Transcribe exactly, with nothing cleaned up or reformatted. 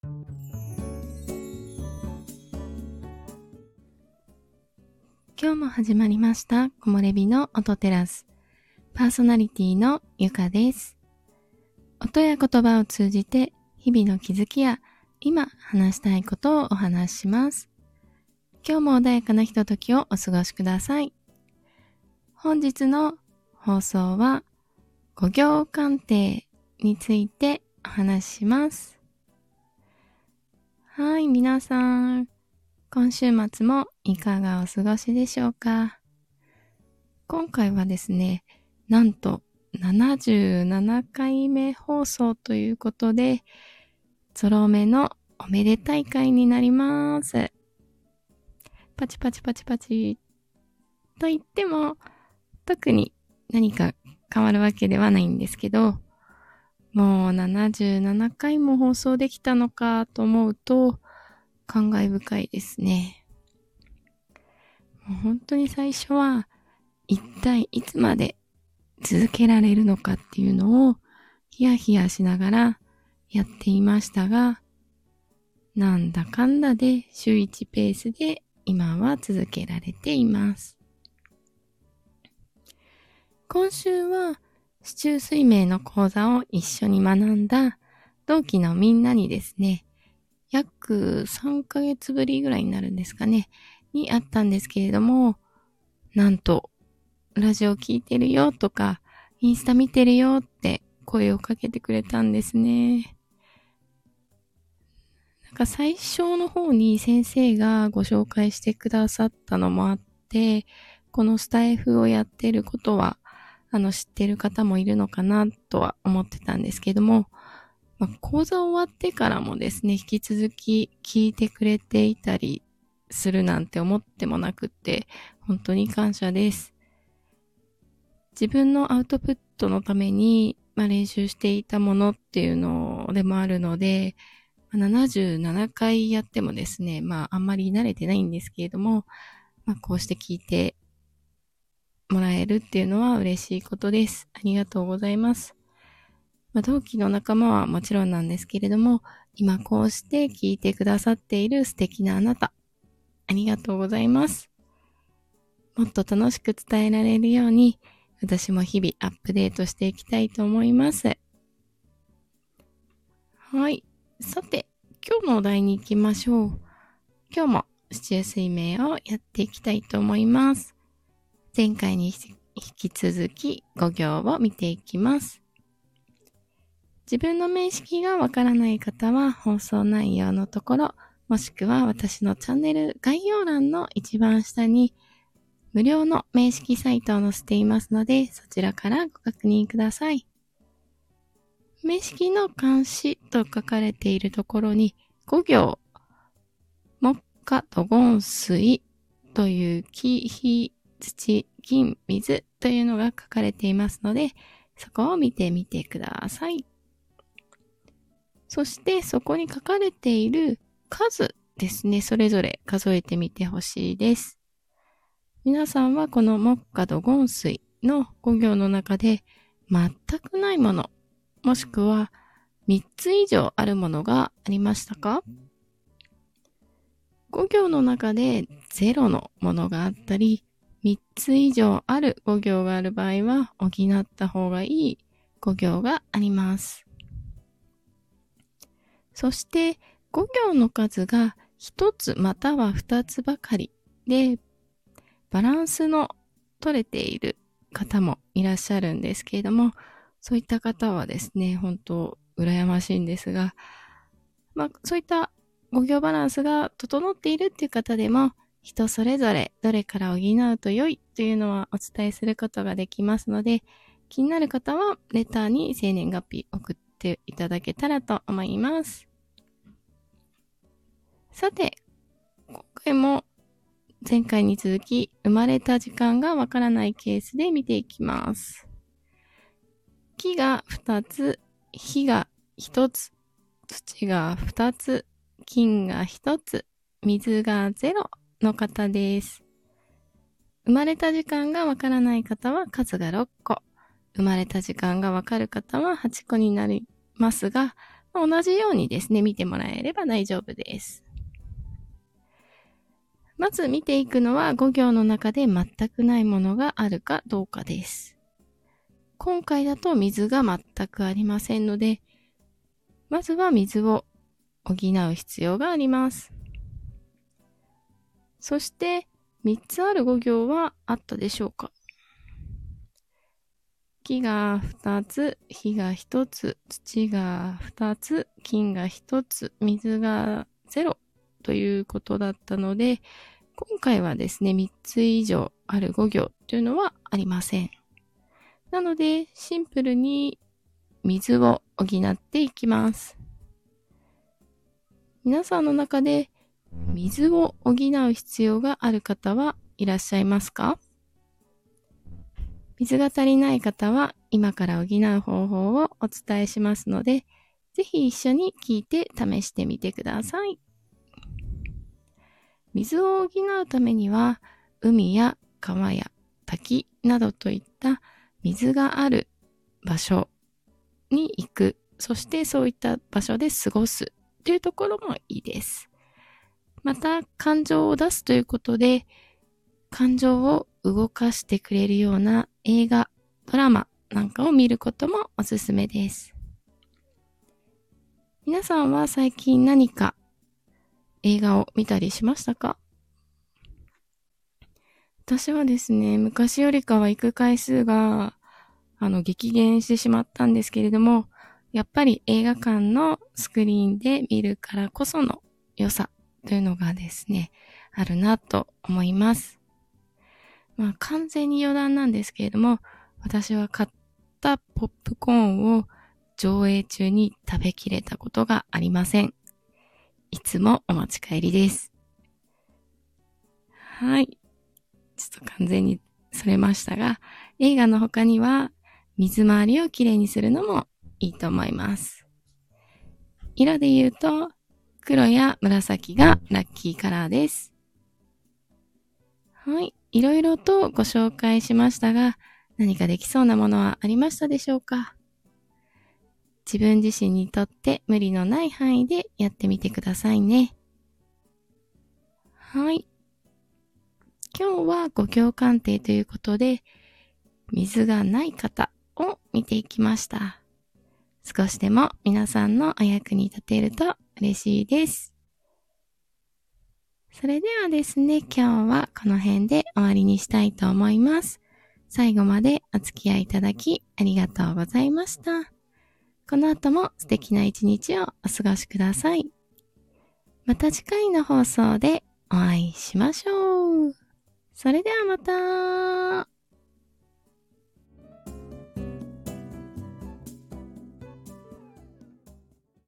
今日も始まりました木漏れ日の音テラス。パーソナリティのゆかです。音や言葉を通じて日々の気づきや今話したいことをお話しします。今日も穏やかなひとときをお過ごしください。本日の放送は語行鑑定についてお話しします。はい、皆さん。今週末もいかがお過ごしでしょうか。今回はですね、なんとななじゅうななかいめ放送ということで、ゾロ目のおめでたい回になります。パチパチパチパチと言っても特に何か変わるわけではないんですけど、もうななじゅうななかいも放送できたのかと思うと感慨深いですね。もう本当に最初は一体いつまで続けられるのかっていうのをヒヤヒヤしながらやっていましたが、なんだかんだで週いちペースで今は続けられています。今週は四柱推命の講座を一緒に学んだ同期のみんなにですね、約さんかげつぶりぐらいになるんですかね、にあったんですけれども、なんと、ラジオ聞いてるよとか、インスタ見てるよって声をかけてくれたんですね。なんか最初の方に先生がご紹介してくださったのもあって、このスタイフをやってることは、あの知ってる方もいるのかなとは思ってたんですけども、まあ、講座終わってからもですね、引き続き聞いてくれていたりするなんて思ってもなくって、本当に感謝です。自分のアウトプットのために、まあ、練習していたものっていうのでもあるので、ななじゅうななかいやってもですね、まああんまり慣れてないんですけれども、まあ、こうして聞いてもらえるっていうのは嬉しいことです。ありがとうございます。まあ、同期の仲間はもちろんなんですけれども、今こうして聞いてくださっている素敵なあなた、ありがとうございます。もっと楽しく伝えられるように、私も日々アップデートしていきたいと思います。はい。さて、今日のお題に行きましょう。今日も四柱推命をやっていきたいと思います。前回に引き続きご行を見ていきます。自分の名式がわからない方は放送内容のところ、もしくは私のチャンネル概要欄の一番下に無料の名式サイトを載せていますので、そちらからご確認ください。名式の漢詩と書かれているところにご行、木火土金水という木、火、土、金、水というのが書かれていますので、そこを見てみてください。そしてそこに書かれている数ですね、それぞれ数えてみてほしいです。皆さんはこの木火土金水のご行の中で全くないもの、もしくはみっつ以上あるものがありましたか？ご行の中でゼロのものがあったり、みっつ以上あるご行がある場合は補った方がいいご行があります。そしてご行の数がひとつまたはふたつばかりでバランスの取れている方もいらっしゃるんですけれども、そういった方はですね、本当羨ましいんですが、まあそういったご行バランスが整っているっていう方でも、人それぞれどれから補うと良いというのはお伝えすることができますので、気になる方はレターに生年月日送っていただけたらと思います。さて、今回も前回に続き生まれた時間がわからないケースで見ていきます。木がふたつ、火がひとつ、土がふたつ、金がひとつ、水がゼロの方です。生まれた時間がわからない方は数がろっこ、生まれた時間がわかる方ははっこになりますが、 同じようにですね、見てもらえれば大丈夫です。まず見ていくのはご行の中で全くないものがあるかどうかです。今回だと水が全くありませんので、まずは水を補う必要があります。そしてみっつあるご行はあったでしょうか？木がふたつ、火がひとつ、土がふたつ、金がひとつ、水がゼロということだったので、今回はですね、みっつ以上あるご行というのはありません。なので、シンプルに水を補っていきます。皆さんの中で水を補う必要がある方はいらっしゃいますか？水が足りない方は今から補う方法をお伝えしますので、ぜひ一緒に聞いて試してみてください。水を補うためには、海や川や滝などといった水がある場所に行く、そしてそういった場所で過ごすというところもいいです。また、感情を出すということで、感情を動かしてくれるような映画、ドラマなんかを見ることもおすすめです。皆さんは最近何か映画を見たりしましたか？私はですね、昔よりかは行く回数があの激減してしまったんですけれども、やっぱり映画館のスクリーンで見るからこその良さというのがですね、あるなと思います。まあ完全に余談なんですけれども、私は買ったポップコーンを上映中に食べきれたことがありません。いつもお持ち帰りです。はい。ちょっと完全にそれましたが、映画の他には水回りをきれいにするのもいいと思います。色で言うと黒や紫がラッキーカラーです。はい。いろいろとご紹介しましたが、何かできそうなものはありましたでしょうか？自分自身にとって無理のない範囲でやってみてくださいね。はい。今日はご行鑑定ということで、水がない方を見ていきました。少しでも皆さんのお役に立てると嬉しいです。それではですね、今日はこの辺で終わりにしたいと思います。最後までお付き合いいただきありがとうございました。この後も素敵な一日をお過ごしください。また次回の放送でお会いしましょう。それではまた。